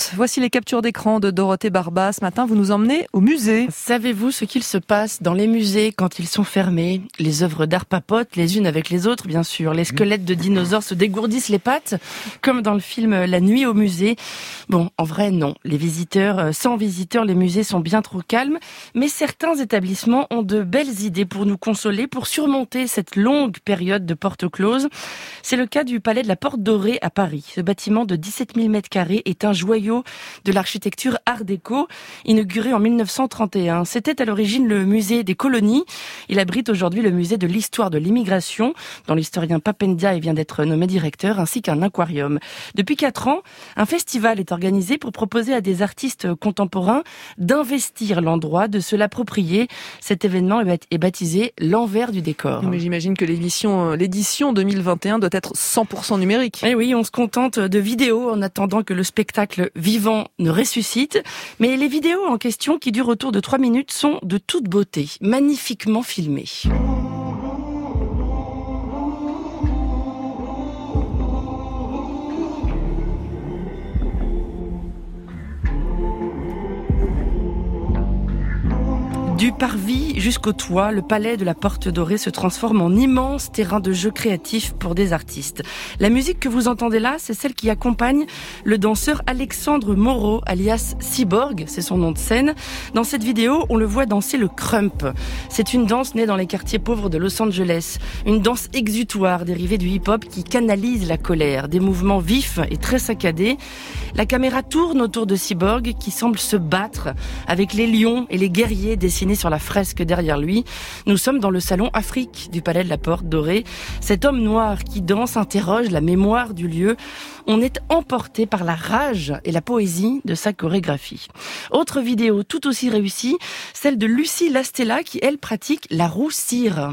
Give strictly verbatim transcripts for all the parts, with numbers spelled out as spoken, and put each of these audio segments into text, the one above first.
tous, voici les captures d'écran de Dorothée Barba. Ce matin, vous nous emmenez au musée. Savez-vous ce qu'il se passe dans les musées quand ils sont fermés? Les œuvres d'art papotent les unes avec les autres, bien sûr. Les squelettes de dinosaures se dégourdissent les pattes, comme dans le film La nuit au musée. Bon, en vrai, non. Les visiteurs, sans visiteurs, les musées sont bien trop calmes. Mais certains établissements ont de belles idées pour nous consoler, pour surmonter cette longue période de porte close. C'est le cas du Palais de la Porte Dorée à Paris. Ce bâtiment de dix-sept mille mètres carrés est un joyau de l'architecture art déco, inauguré en mille neuf cent trente et un. C'était à l'origine le musée des colonies. Il abrite aujourd'hui le musée de l'histoire de l'immigration, dont l'historien Papendia vient d'être nommé directeur, ainsi qu'un aquarium. Depuis quatre ans, un festival est organisé pour proposer à des artistes contemporains d'investir l'endroit, de se l'approprier. Cet événement est baptisé l'envers du décor. Mais j'imagine que l'édition, l'édition deux mille vingt et un doit être cent pour cent numérique. Eh oui, on se contente de vidéos en attendant que le spectacle vivant ne ressuscite. Mais les vidéos en question, qui durent autour de trois minutes, sont de toute beauté, magnifiquement filmées. Du parvis jusqu'au toit, le palais de la Porte Dorée se transforme en immense terrain de jeu créatif pour des artistes. La musique que vous entendez là, c'est celle qui accompagne le danseur Alexandre Moreau, alias Cyborg, c'est son nom de scène. Dans cette vidéo, on le voit danser le krump. C'est une danse née dans les quartiers pauvres de Los Angeles. Une danse exutoire dérivée du hip-hop qui canalise la colère. Des mouvements vifs et très saccadés. La caméra tourne autour de Cyborg qui semble se battre avec les lions et les guerriers dessinés sur la fresque derrière lui. Nous sommes dans le salon Afrique du Palais de la Porte Dorée. Cet homme noir qui danse interroge la mémoire du lieu. On est emporté par la rage et la poésie de sa chorégraphie. Autre vidéo tout aussi réussie, celle de Lucie Lastella qui, elle, pratique la roue cire.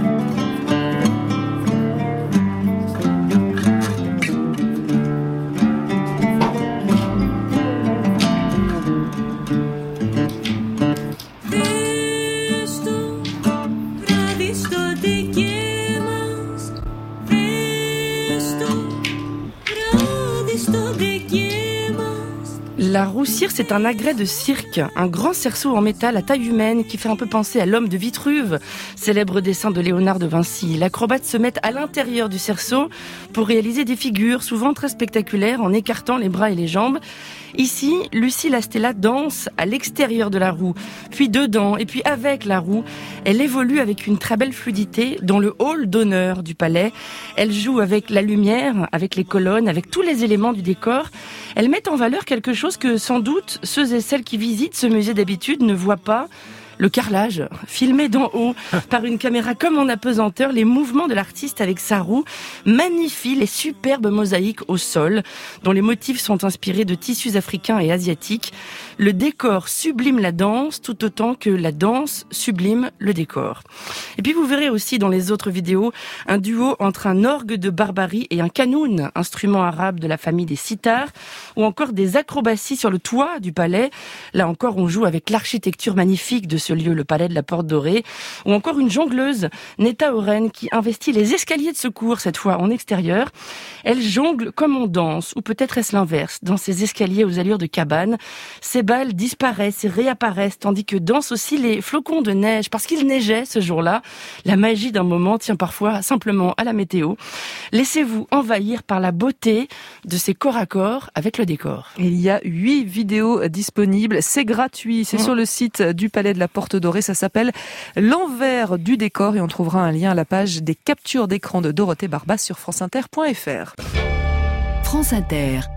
La roue cire, c'est un agrès de cirque, un grand cerceau en métal à taille humaine qui fait un peu penser à l'homme de Vitruve, célèbre dessin de Léonard de Vinci. L'acrobate se met à l'intérieur du cerceau pour réaliser des figures souvent très spectaculaires en écartant les bras et les jambes. Ici, Lucie Lastella danse à l'extérieur de la roue, puis dedans, et puis avec la roue. Elle évolue avec une très belle fluidité dans le hall d'honneur du palais. Elle joue avec la lumière, avec les colonnes, avec tous les éléments du décor. Elle met en valeur quelque chose que, sans doute, ceux et celles qui visitent ce musée d'habitude ne voient pas. Le carrelage, filmé d'en haut par une caméra comme en apesanteur, les mouvements de l'artiste avec sa roue magnifient les superbes mosaïques au sol, dont les motifs sont inspirés de tissus africains et asiatiques. Le décor sublime la danse, tout autant que la danse sublime le décor. Et puis vous verrez aussi dans les autres vidéos un duo entre un orgue de Barbarie et un kanoun, instrument arabe de la famille des sitars, ou encore des acrobaties sur le toit du palais. Là encore, on joue avec l'architecture magnifique de ce lieu, le Palais de la Porte Dorée, ou encore une jongleuse, Neta Oren, qui investit les escaliers de secours, cette fois en extérieur. Elle jongle comme on danse, ou peut-être est-ce l'inverse, dans ces escaliers aux allures de cabane. Ces balles disparaissent et réapparaissent, tandis que dansent aussi les flocons de neige, parce qu'il neigeait ce jour-là. La magie d'un moment tient parfois simplement à la météo. Laissez-vous envahir par la beauté de ces corps à corps avec le décor. Il y a huit vidéos disponibles, c'est gratuit, c'est mmh. sur le site du Palais de la Porte Dorée, ça s'appelle l'envers du décor et on trouvera un lien à la page des captures d'écran de Dorothée Barba sur franceinter point fr. France Inter.